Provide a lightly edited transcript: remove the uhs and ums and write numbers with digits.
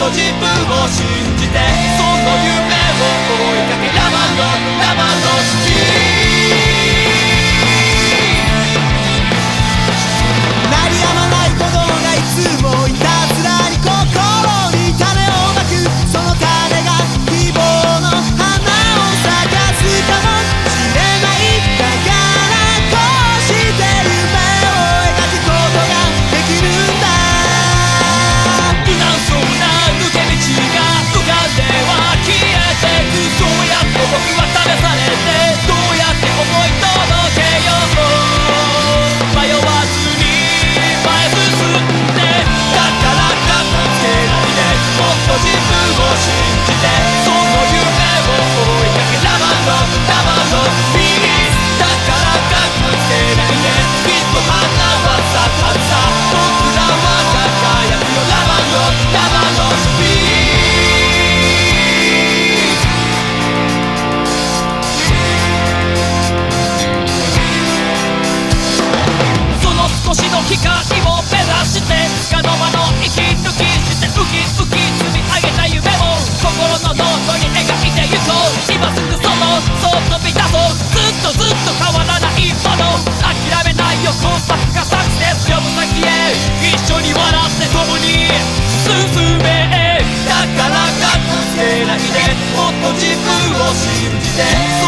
と自分を信じてその夢を追いかけ山の月鳴りやまない鼓動がいつもいたずらに心に種をまくその種が希望の花を咲かすかもしれないだからこうして夢を描くことができるんだ無難そうな抜け道が浮かんでは消えてくそうやって僕は試されてどうやって思い届けよう迷わずに前進んでだからかっこつけないでもっと自分を信じてその夢を追いかけラバのピースだからかっこつけないできっと花は咲かるさ僕らは輝くよラバのピースその少しの光を目指して束の間の息抜きしてウキウキ積み上げた夢を心のノートに描いてゆこう今すぐそう飛び出そうずっと変わらないもの諦めないよコンパスがサクセス呼ぶ先へ一緒に笑って共に進めだからかっこつけないでもっと自分を信じて